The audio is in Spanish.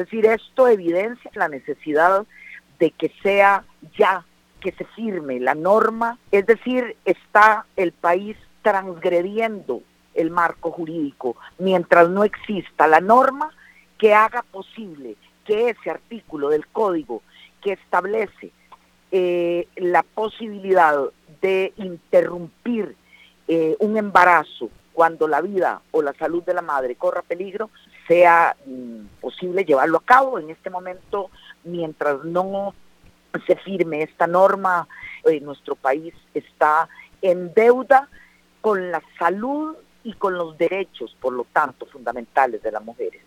decir, esto evidencia la necesidad de que sea ya, que se firme la norma, es decir, está el país transgrediendo el marco jurídico mientras no exista la norma que haga posible que ese artículo del código que establece la posibilidad de interrumpir un embarazo cuando la vida o la salud de la madre corra peligro, sea posible llevarlo a cabo. En este momento, mientras no se firme esta norma, nuestro país está en deuda con la salud y con los derechos, por lo tanto, fundamentales de las mujeres.